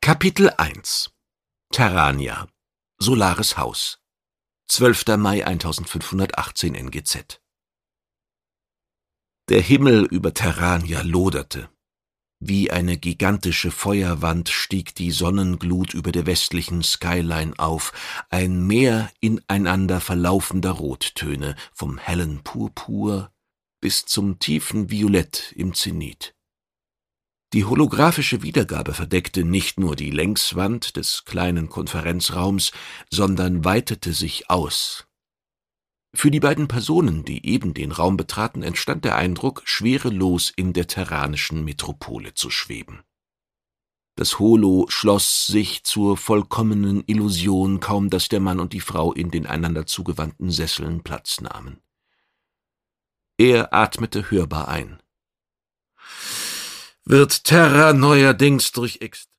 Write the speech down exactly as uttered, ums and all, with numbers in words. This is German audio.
Kapitel eins Terrania Solares Haus zwölfter Mai eintausendfünfhundertachtzehn N G Z. Der Himmel über Terrania loderte. Wie eine gigantische Feuerwand stieg die Sonnenglut über der westlichen Skyline auf, ein Meer ineinander verlaufender Rottöne, vom hellen Purpur bis zum tiefen Violett im Zenit. Die holographische Wiedergabe verdeckte nicht nur die Längswand des kleinen Konferenzraums, sondern weitete sich aus. Für die beiden Personen, die eben den Raum betraten, entstand der Eindruck, schwerelos in der terranischen Metropole zu schweben. Das Holo schloss sich zur vollkommenen Illusion, kaum dass der Mann und die Frau in den einander zugewandten Sesseln Platz nahmen. Er atmete hörbar ein. Wird Terra neuerdings durch Ex